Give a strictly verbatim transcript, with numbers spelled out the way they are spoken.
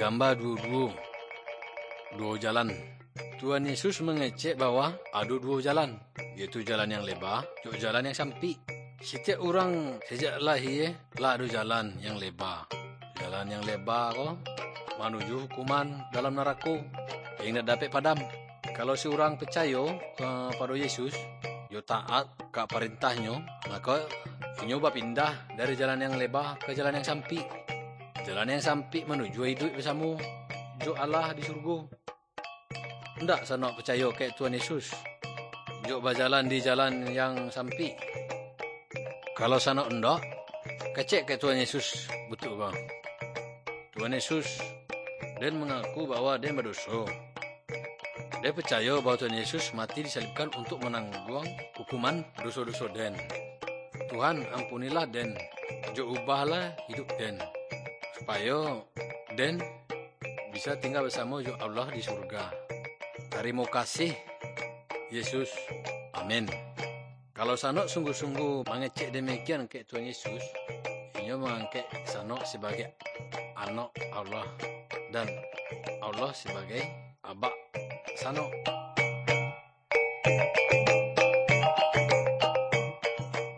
gambar dua-dua. Dua jalan. Tuhan Yesus mengecek bahwa ada dua jalan, yaitu jalan yang lebar, juga jalan yang sempit. Setiap orang sejak lahir lah ada jalan yang lebar. Jalan yang lebar ko menuju hukuman dalam neraka yang tidak dapat padam. Kalau seorang percaya uh, pada Yesus, yo taat ke perintahnya, maka inyo berpindah dari jalan yang lebar ke jalan yang sempit. Jalan yang sempit menuju hidup bersama jo Allah di surga. Ndak sanok percaya ke Tuhan Yesus, jo berjalan di jalan yang sempit. Kalau sanok ndak, kecek ke Tuhan Yesus betul ke? Tuhan Yesus dan mengaku bahwa dia berdosa. Dia percaya bahwa Tuhan Yesus mati disalibkan untuk menanggung hukuman dosa-dosa den. Tuhan ampunilah den, jo ubahlah hidup den, supaya den bisa tinggal bersama jo Allah di surga. Terima kasih Yesus. Amin. Kalau sanok sungguh-sungguh mengecek demikian ke Tuhan Yesus, ia mengangkat sanok sebagai anak Allah dan Allah sebagai abak sanok.